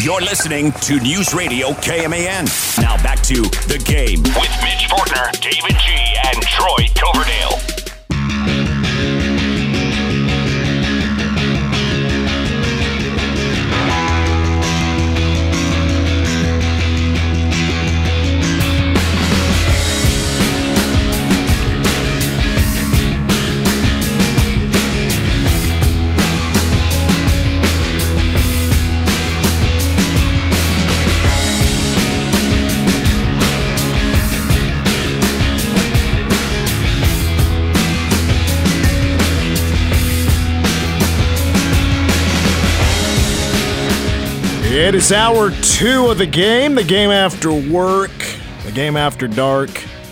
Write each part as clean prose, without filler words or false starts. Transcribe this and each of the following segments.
You're listening to News Radio KMAN. Now back to The Game with Mitch Fortner, David G., and Troy Coverdale. It is hour 2 of the game after work, the game after dark.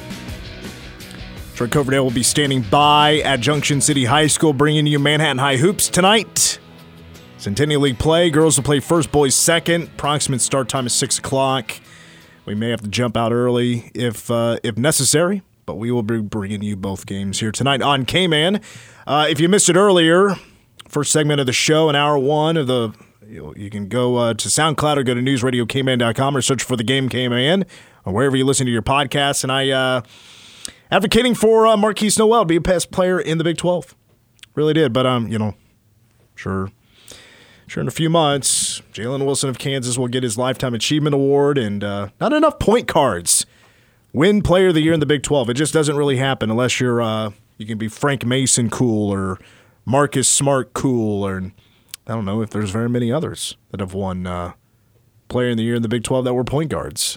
Troy Coverdale will be standing by at Junction City High School, bringing you Manhattan High Hoops tonight. Centennial League play. Girls will play first, boys second. Approximate start time is 6 o'clock. We may have to jump out early if necessary, but we will be bringing you both games here tonight on K-Man. If you missed it earlier, first segment of the show in hour 1 of the... You can go to SoundCloud or go to newsradiokman.com or search for The Game K-Man or wherever you listen to your podcasts. And I advocating for Marquise Noel to be a best player in the Big 12. Really did. But, sure in a few months, Jalen Wilson of Kansas will get his Lifetime Achievement Award and not enough point cards. Win Player of the Year in the Big 12. It just doesn't really happen unless you're you can be Frank Mason cool or Marcus Smart cool or... I don't know if there's very many others that have won Player of the Year in the Big 12 that were point guards.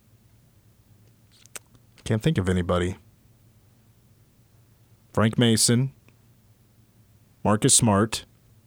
Can't think of anybody. Frank Mason, Marcus Smart.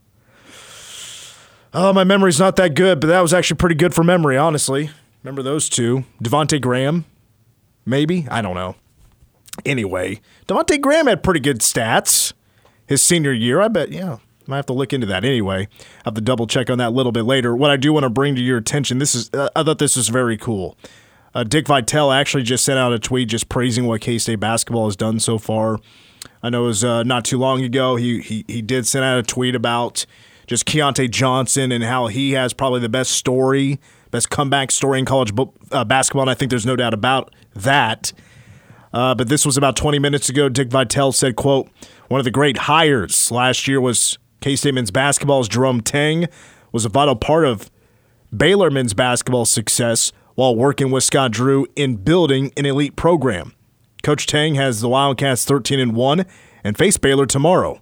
Oh, my memory's not that good, but that was actually pretty good for memory, honestly. Remember those two. Devontae Graham, maybe? I don't know. Anyway, Devontae Graham had pretty good stats his senior year, I bet, yeah. Might have to look into that anyway. I'll have to double check on that a little bit later. What I do want to bring to your attention, I thought this was very cool. Dick Vitale actually just sent out a tweet just praising what K-State basketball has done so far. I know it was not too long ago. He did send out a tweet about just Keontae Johnson and how he has probably the best comeback story in college basketball, and I think there's no doubt about that. But this was about 20 minutes ago. Dick Vitale said, quote, "One of the great hires last year was K-State men's basketball's Jerome Tang was a vital part of Baylor men's basketball's success while working with Scott Drew in building an elite program. Coach Tang has the Wildcats 13-1 and face Baylor tomorrow.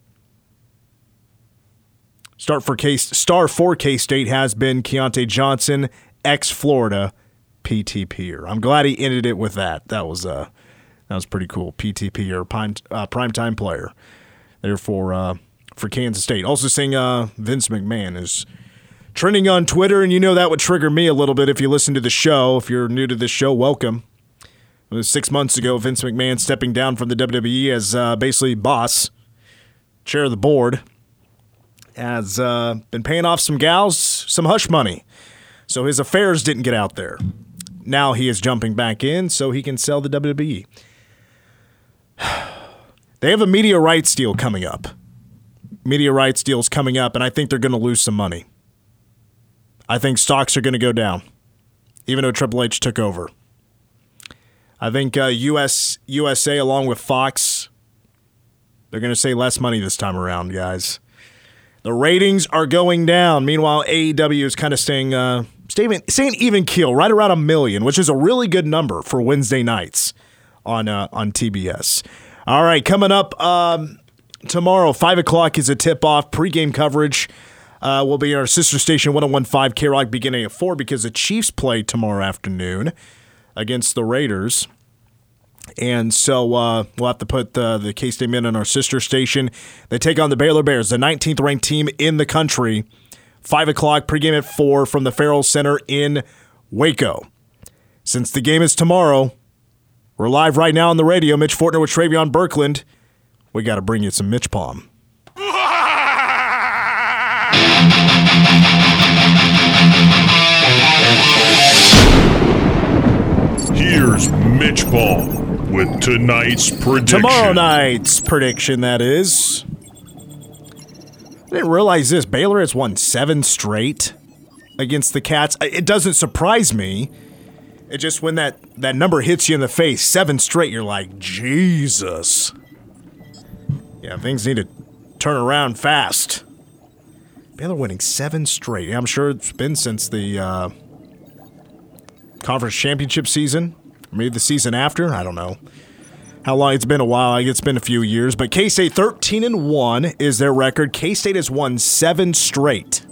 Star for K-State has been Keontae Johnson, ex-Florida PTPer." I'm glad he ended it with that. That was pretty cool. PTPer, primetime player. Therefore, for Kansas State. Also seeing Vince McMahon is trending on Twitter, and you know that would trigger me a little bit if you listen to the show. If you're new to this show, welcome. It was 6 months ago, Vince McMahon stepping down from the WWE as basically boss, chair of the board, has been paying off some gals some hush money. So his affairs didn't get out there. Now he is jumping back in so he can sell the WWE. They have a media rights deal coming up. Media rights deals coming up, and I think they're going to lose some money. I think stocks are going to go down, even though Triple H took over. I think USA, along with Fox, they're going to say less money this time around, guys. The ratings are going down. Meanwhile, AEW is kind of staying even keel, right around 1 million, which is a really good number for Wednesday nights on TBS. All right, coming up tomorrow, 5 o'clock is a tip-off. Pre-game coverage will be in our sister station, 101.5 K-Rock, beginning at 4 because the Chiefs play tomorrow afternoon against the Raiders. And so we'll have to put the K-State men on our sister station. They take on the Baylor Bears, the 19th ranked team in the country. 5 o'clock, pregame at 4 from the Farrell Center in Waco. Since the game is tomorrow, we're live right now on the radio. Mitch Fortner with Travion Birkland. We got to bring you some Mitch Palm. Here's Mitch Palm with tonight's prediction. Tomorrow night's prediction, that is. I didn't realize this. Baylor has won 7 straight. against the Cats. It doesn't surprise me. It just when that number hits you in the face, 7 straight, you're like, Jesus. Yeah, things need to turn around fast. Baylor winning 7 straight. Yeah, I'm sure it's been since the conference championship season. Maybe the season after. I don't know how long. It's been a while. It's been a few years. But K-State 13-1 is their record. K-State has won 7 straight.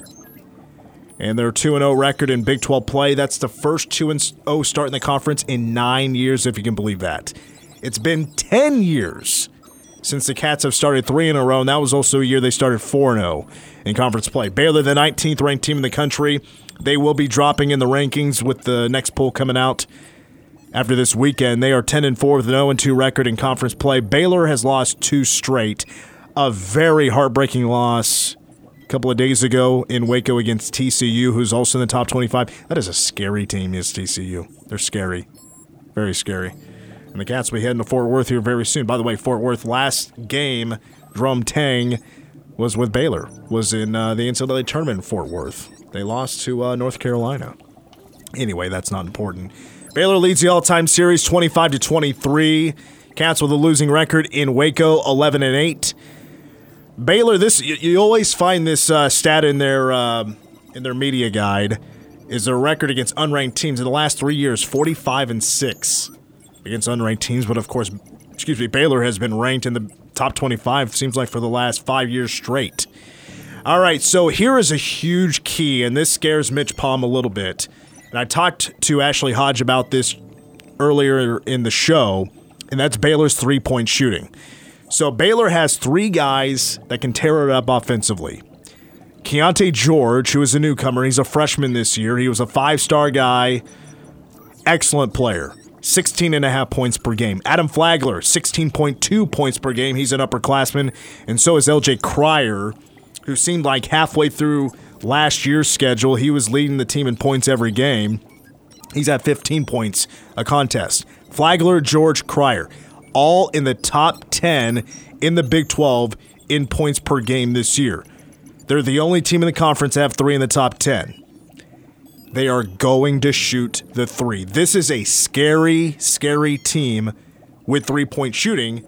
And their 2-0 record in Big 12 play. That's the first 2-0 start in the conference in 9 years, if you can believe that. It's been 10 years since the Cats have started 3 in a row, and that was also a year they started 4-0 in conference play. Baylor, the 19th ranked team in the country. They will be dropping in the rankings with the next poll coming out after this weekend. They are 10-4 with an 0-2 record in conference play. Baylor has lost 2 straight. A very heartbreaking loss couple of days ago in Waco against TCU, who's also in the top 25. That is a scary team, is TCU. They're scary. Very scary. And the Cats will be heading to Fort Worth here very soon. By the way, Fort Worth, last game, Drum Tang was with Baylor, was in the NCAA tournament in Fort Worth. They lost to North Carolina. Anyway, that's not important. Baylor leads the all-time series 25-23. Cats with a losing record in Waco, 11-8. Baylor, this you always find this stat in their media guide, is their record against unranked teams in the last 3 years, 45-6 against unranked teams. But of course, Baylor has been ranked in the top 25. Seems like for the last 5 years straight. All right, so here is a huge key, and this scares Mitch Palm a little bit. And I talked to Ashley Hodge about this earlier in the show, and that's Baylor's three-point shooting. So Baylor has 3 guys that can tear it up offensively. Keontae George, who is a newcomer, he's a freshman this year. He was a 5-star guy, excellent player, 16.5 points per game. Adam Flagler, 16.2 points per game. He's an upperclassman, and so is LJ Cryer, who seemed like halfway through last year's schedule, he was leading the team in points every game. He's at 15 points a contest. Flagler, George, Cryer, all in the top 10 in the Big 12 in points per game this year. They're the only team in the conference to have 3 in the top 10. They are going to shoot the 3. This is a scary, scary team with 3-point shooting.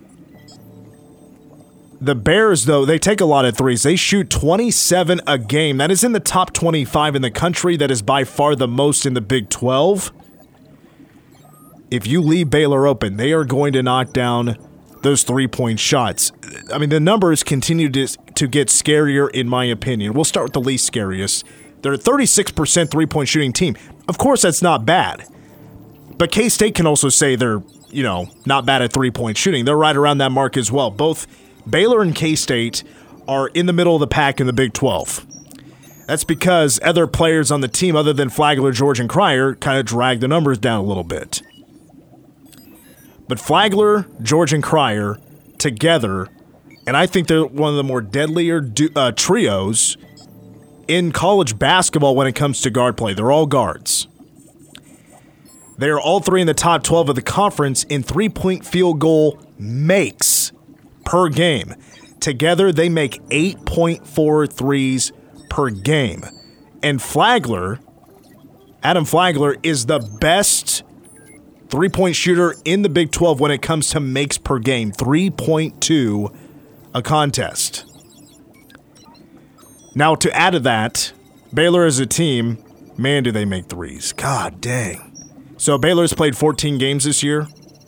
The Bears, though, they take a lot of threes. They shoot 27 a game. That is in the top 25 in the country. That is by far the most in the Big 12. If you leave Baylor open, they are going to knock down those 3-point shots. I mean, the numbers continue to get scarier, in my opinion. We'll start with the least scariest. They're a 36% 3-point shooting team. Of course, that's not bad. But K-State can also say they're, not bad at 3-point shooting. They're right around that mark as well. Both Baylor and K-State are in the middle of the pack in the Big 12. That's because other players on the team, other than Flagler, George, and Cryer, kind of drag the numbers down a little bit. But Flagler, George, and Cryer together, and I think they're one of the more deadlier trios in college basketball when it comes to guard play. They're all guards. They are all 3 in the top 12 of the conference in 3-point field goal makes per game. Together, they make 8.4 threes per game. And Flagler, Adam Flagler, is the best 3-point shooter in the Big 12 when it comes to makes per game. 3.2 a contest. Now, to add to that, Baylor as a team, man, do they make threes. God dang. So Baylor's played 14 games this year.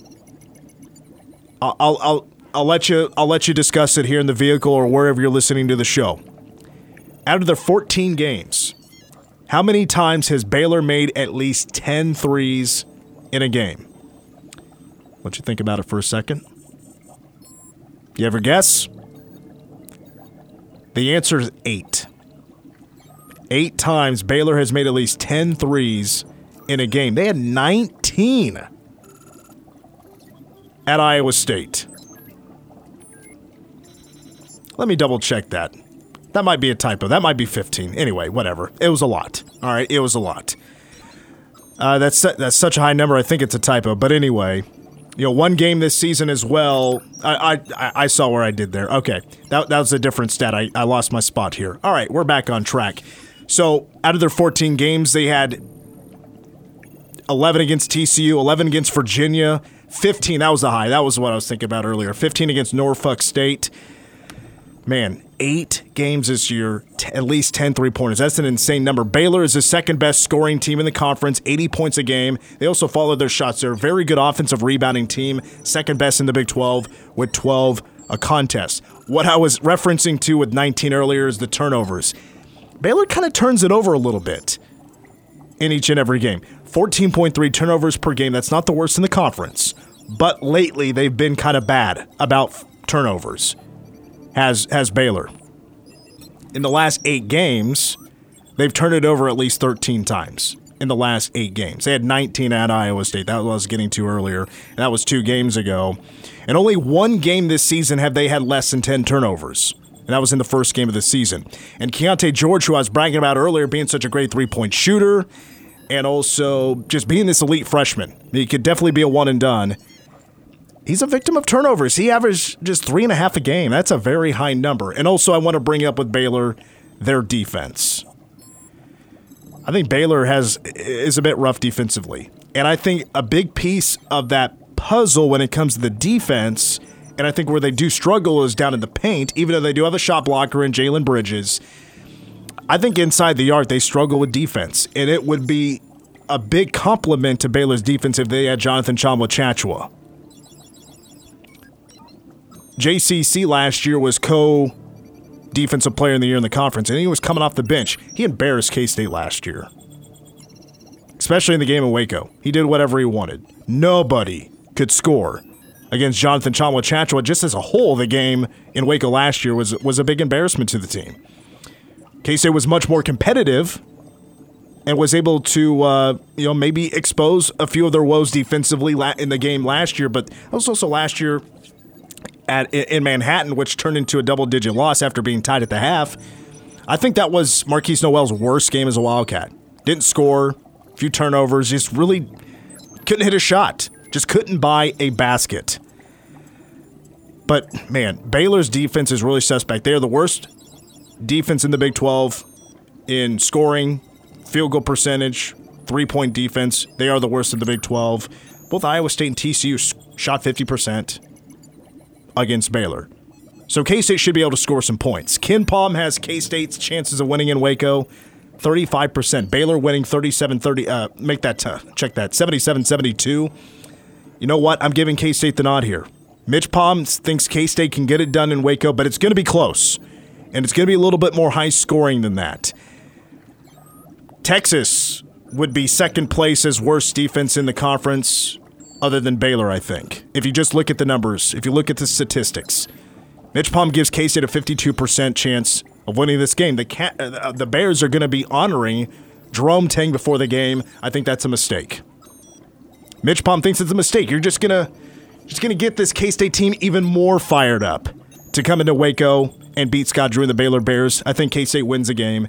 I'll let you discuss it here in the vehicle or wherever you're listening to the show. Out of their 14 games, how many times has Baylor made at least 10 threes in a game? Let you think about it for a second. You ever guess? The answer is 8. 8 times Baylor has made at least 10 threes in a game. They had 19 at Iowa State. Let me double check that. That might be a typo. That might be 15. Anyway, whatever. It was a lot. All right, it was a lot. That's such a high number. I think it's a typo. But anyway, one game this season as well. I saw where I did there. Okay, that was a different stat. I lost my spot here. All right, we're back on track. So out of their 14 games, they had 11 against TCU, 11 against Virginia, 15. That was the high. That was what I was thinking about earlier. 15 against Norfolk State. Man, 8 games this year, at least 10 3-pointers. That's an insane number. Baylor is the second best scoring team in the conference, 80 points a game. They also followed their shots. They're a very good offensive rebounding team, second best in the Big 12 with 12 a contest. What I was referencing to with 19 earlier is the turnovers. Baylor kind of turns it over a little bit in each and every game. 14.3 turnovers per game. That's not the worst in the conference. But lately, they've been kind of bad about turnovers. Has Baylor. In the last 8 games, they've turned it over at least 13 times in the last 8 games. They had 19 at Iowa State. That was what I was getting to earlier. And that was 2 games ago. And only 1 game this season have they had less than 10 turnovers. And that was in the first game of the season. And Keontae George, who I was bragging about earlier, being such a great 3-point shooter, and also just being this elite freshman. He could definitely be a one and done. He's a victim of turnovers. He averaged just 3.5 a game. That's a very high number. And also I want to bring up with Baylor their defense. I think Baylor is a bit rough defensively. And I think a big piece of that puzzle when it comes to the defense, and I think where they do struggle is down in the paint, even though they do have a shot blocker in Jalen Bridges. I think inside the arc they struggle with defense. And it would be a big compliment to Baylor's defense if they had Jonathan Tchamwa-Tchatchoua. JCC last year was co-defensive player in the year in the conference, and he was coming off the bench. He embarrassed K-State last year, especially in the game in Waco. He did whatever he wanted. Nobody could score against Jonathan Tchamwa-Tchatchoua. Just as a whole, the game in Waco last year was a big embarrassment to the team. K-State was much more competitive and was able to maybe expose a few of their woes defensively in the game last year, but that was also last year in Manhattan, which turned into a double-digit loss after being tied at the half. I think that was Marquise Noel's worst game as a Wildcat. Didn't score, a few turnovers, just really couldn't hit a shot. Just couldn't buy a basket. But, man, Baylor's defense is really suspect. They are the worst defense in the Big 12 in scoring, field goal percentage, 3-point defense. They are the worst in the Big 12. Both Iowa State and TCU shot 50%. Against Baylor. So K-State should be able to score some points. Ken Palm has K-State's chances of winning in Waco 35%. Baylor winning 37-30. Check that. 77-72. You know what? I'm giving K-State the nod here. Mitch Palm thinks K-State can get it done in Waco, but it's going to be close. And it's going to be a little bit more high scoring than that. Texas would be second place as worst defense in the conference, other than Baylor, I think. If you just look at the numbers, if you look at the statistics, Mitch Palm gives K-State a 52% chance of winning this game. The Bears are going to be honoring Jerome Tang before the game. I think that's a mistake. Mitch Palm thinks it's a mistake. You're just gonna get this K-State team even more fired up to come into Waco and beat Scott Drew and the Baylor Bears. I think K-State wins the game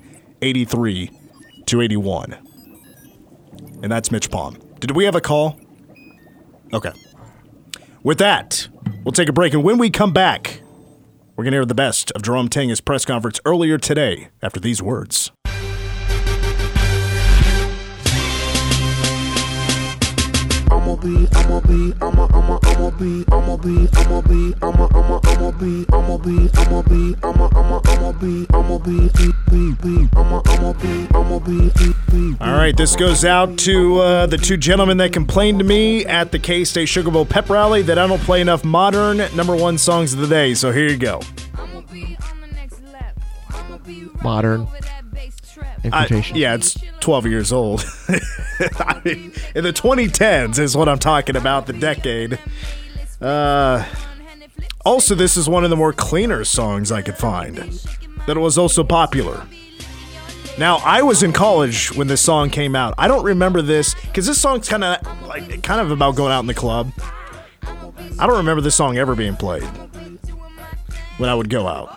83-81. And that's Mitch Palm. Did we have a call? Okay. With that, we'll take a break, and when we come back, we're going to hear the best of Jerome Tang's press conference earlier today after these words. All right, this goes out to the 2 gentlemen that complained to me at the K-State Sugar Bowl pep rally that I don't play enough modern #1 songs of the day. So here you go. Modern. Yeah, it's 12 years old. I mean, in the 2010s is what I'm talking about, the decade. Also, this is one of the more cleaner songs I could find that was also popular. Now, I was in college when this song came out. I don't remember this because this song's kind of about going out in the club. I don't remember this song ever being played when I would go out.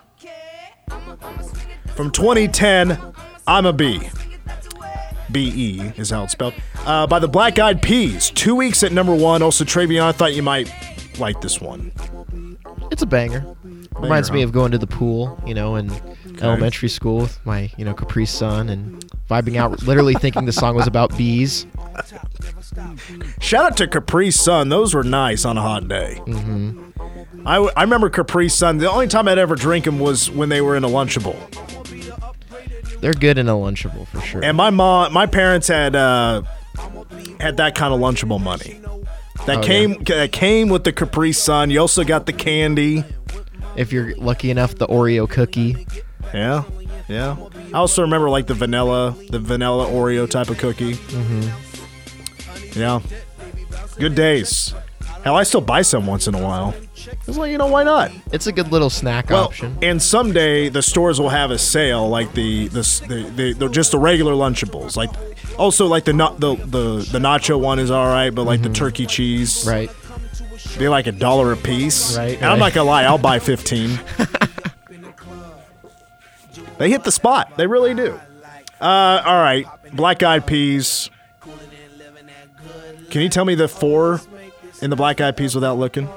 From 2010, I'm a Bee. B-E is how it's spelled. By the Black Eyed Peas. 2 weeks at #1. Also, Travion, I thought you might like this one. It's a banger. Reminds me of going to the pool, and elementary school with my, Capri Sun and vibing out, literally thinking the song was about bees. Shout out to Capri Sun. Those were nice on a hot day. Mm-hmm. I remember Capri Sun. The only time I'd ever drink them was when they were in a Lunchable. They're good in a Lunchable for sure. And my parents had that kind of Lunchable money. That came with the Capri Sun. You also got the candy. If you're lucky enough, the Oreo cookie. Yeah. I also remember like the vanilla Oreo type of cookie. Mm-hmm. Yeah. Good days. Hell, I still buy some once in a while. It's like, why not? It's a good little snack option. And someday the stores will have a sale, like the just the regular Lunchables. Like also like the nacho one is all right, but like the turkey cheese, right? Be like $1 a piece. Right. And I'm not gonna lie, I'll buy 15. They hit the spot. They really do. All right, Black Eyed Peas. Can you tell me the 4 in the Black Eyed Peas without looking?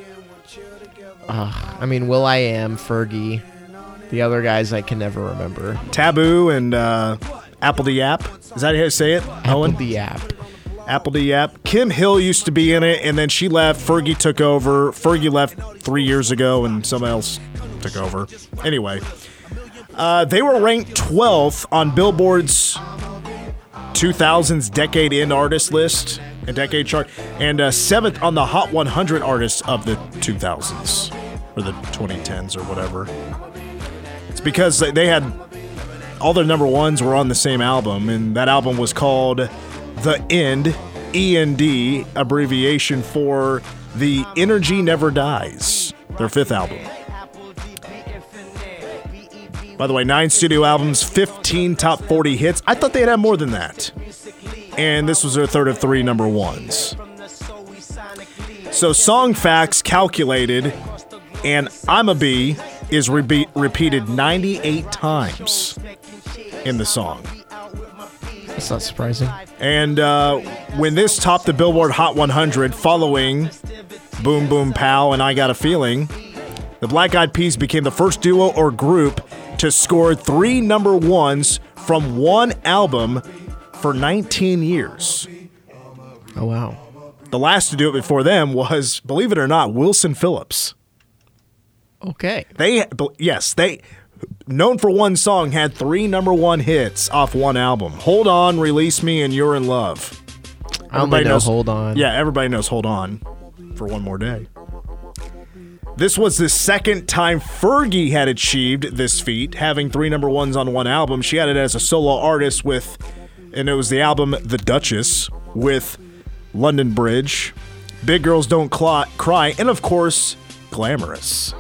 Will.i.am, Fergie. The other guys I can never remember. Taboo and Apple D Yap. Is that how you say it? Apple D Yap. Apple D Yap. Kim Hill used to be in it, and then she left. Fergie took over. Fergie left 3 years ago, and somebody else took over. Anyway, they were ranked 12th on Billboard's 2000s Decade in Artist list, a decade chart, and 7th on the Hot 100 artists of the 2000s, or the 2010s, or whatever. It's because they had all their number ones were on the same album, and that album was called The End, END, abbreviation for The Energy Never Dies, their 5th album. By the way, 9 studio albums, 15 top 40 hits. I thought they'd have more than that. And this was their 3rd of 3 number ones. So Song Facts calculated, and I'm a Bee is repeated 98 times in the song. That's not surprising. And when this topped the Billboard Hot 100 following Boom Boom Pow and I Got a Feeling, the Black Eyed Peas became the first duo or group to score 3 number ones from one album for 19 years. Oh, wow. The last to do it before them was, believe it or not, Wilson Phillips. Okay. They known for one song, had 3 number 1 hits off one album. Hold On, Release Me, and You're in Love. I only know Hold On. Yeah, everybody knows Hold On for One More Day. This was the second time Fergie had achieved this feat, having 3 number 1s on one album. She had it as a solo artist and it was the album The Duchess with London Bridge, Big Girls Don't Cry, and of course, Glamorous.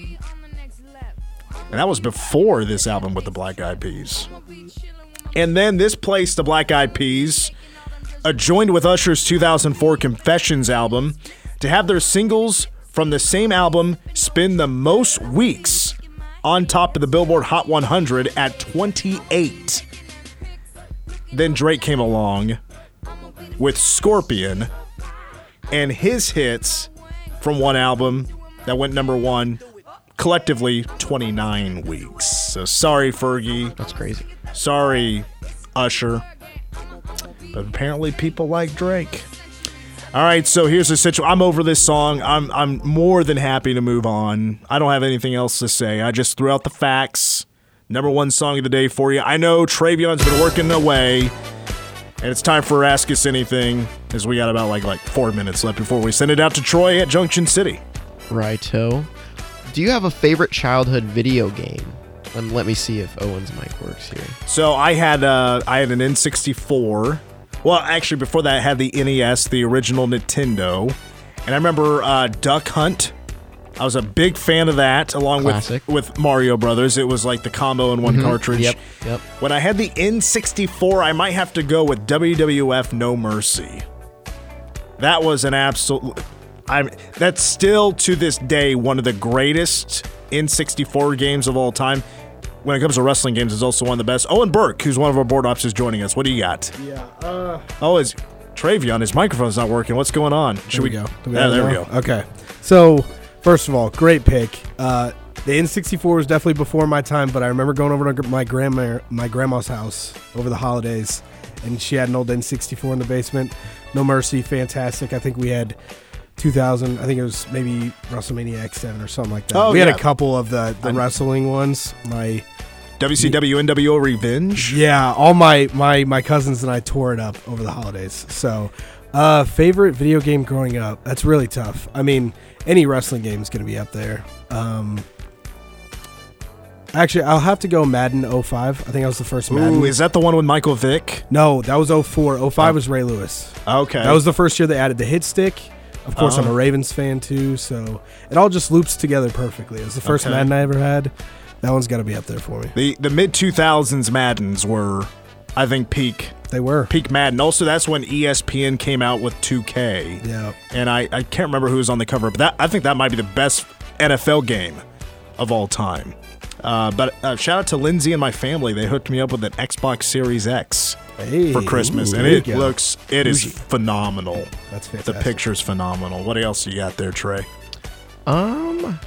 And that was before this album with the Black Eyed Peas. And then this placed the Black Eyed Peas, joined with Usher's 2004 Confessions album, to have their singles from the same album spend the most weeks on top of the Billboard Hot 100 at 28. Then Drake came along with Scorpion and his hits from one album that went number 1, collectively 29 weeks. So sorry, Fergie. That's crazy. Sorry, Usher. But apparently people like Drake. All right, so here's the situation. I'm over this song. I'm more than happy to move on. I don't have anything else to say. I just threw out the facts. Number 1 song of the day for you. I know Travion's been working away, and it's time for Ask Us Anything, as we got about like 4 minutes left before we send it out to Troy at Junction City. Righto. Do you have a favorite childhood video game? Let me see if Owen's mic works here. So I had an N64. Well, actually, before that, I had the NES, the original Nintendo. And I remember Duck Hunt. I was a big fan of that, along with Mario Brothers. It was like the combo in one cartridge. Yep. When I had the N64, I might have to go with WWF No Mercy. That was an absolute... that's still, to this day, one of the greatest N64 games of all time. When it comes to wrestling games, it's also one of the best. Owen Burke, who's one of our board ops, is joining us. What do you got? Yeah. Is Travion, his microphone's not working. What's going on? Should we go? There we go. Okay. So, first of all, great pick. The N64 was definitely before my time, but I remember going over to my grandma's house over the holidays, and she had an old N64 in the basement. No Mercy, fantastic. I think we had 2000. I think it was maybe WrestleMania X7 or something like that. Oh, we had yeah. a couple of the wrestling ones. WCW NWO Revenge. Yeah, all my cousins and I tore it up over the holidays. So, favorite video game growing up? That's really tough. I mean, any wrestling game is going to be up there. Actually, I'll have to go Madden 05. I think that was the first Madden. Ooh, is that the one with Michael Vick? No, that was 04. 05 was Ray Lewis. Okay. That was the first year they added the hit stick. Of course, I'm a Ravens fan too, so it all just loops together perfectly. It was the first Madden I ever had. That one's got to be up there for me. The mid-2000s Maddens were, I think, peak. They were. Peak Madden. Also, that's when ESPN came out with 2K. Yeah. And I can't remember who was on the cover, but I think that might be the best NFL game of all time. But shout out to Lindsay and my family. They hooked me up with an Xbox Series X for Christmas, and it is phenomenal. That's fantastic. The picture's phenomenal. What else you got there, Trey? Um,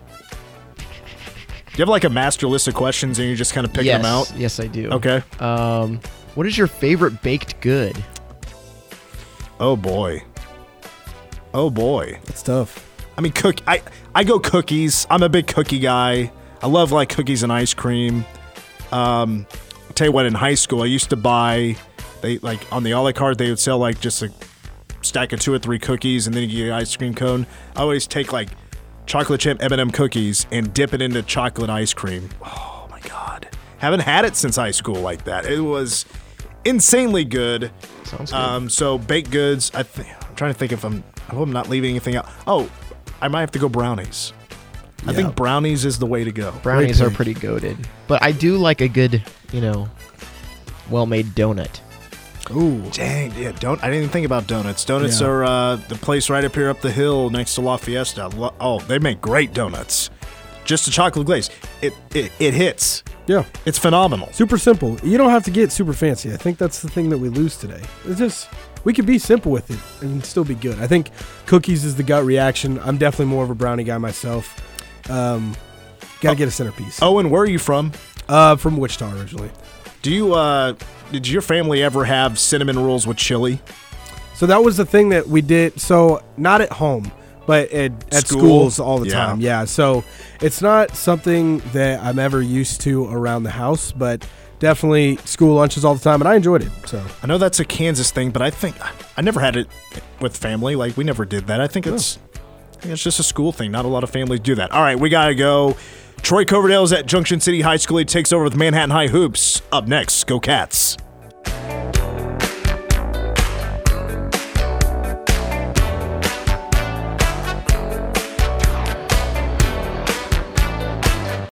Do you have like a master list of questions and you just kind of pick them out? Yes, I do. Okay. What is your favorite baked good? Oh boy. That's tough. I mean, I go cookies. I'm a big cookie guy. I love like cookies and ice cream. I'll tell you what, in high school I used to buy, they like on the a la carte they would sell like just a stack of 2 or 3 cookies and then you get an ice cream cone. I always take like chocolate chip M&M cookies and dip it into chocolate ice cream. Oh my god. Haven't had it since high school like that. It was insanely good. Sounds good. So baked goods, I'm trying to think if I'm not leaving anything out. Oh, I might have to go brownies. I think brownies is the way to go. Brownies are pretty goated. But I do like a good, well-made donut. Ooh. Dang, yeah, I didn't even think about donuts. Donuts are the place right up here up the hill next to La Fiesta. They make great donuts. Just a chocolate glaze. It hits. Yeah. It's phenomenal. Super simple. You don't have to get super fancy. I think that's the thing that we lose today. It's just, we could be simple with it and still be good. I think cookies is the gut reaction. I'm definitely more of a brownie guy myself. Gotta get a centerpiece. Owen, where are you from? From Wichita originally. Did your family ever have cinnamon rolls with chili? So that was the thing that we did. So not at home, but at schools all the time. Yeah. So it's not something that I'm ever used to around the house, but definitely school lunches all the time, and I enjoyed it. So I know that's a Kansas thing, but I think I never had it with family. Like we never did that. I think it's just a school thing. Not a lot of families do that. All right, we gotta go. Troy Coverdale's at Junction City High School. He takes over with Manhattan High Hoops. Up next, go Cats.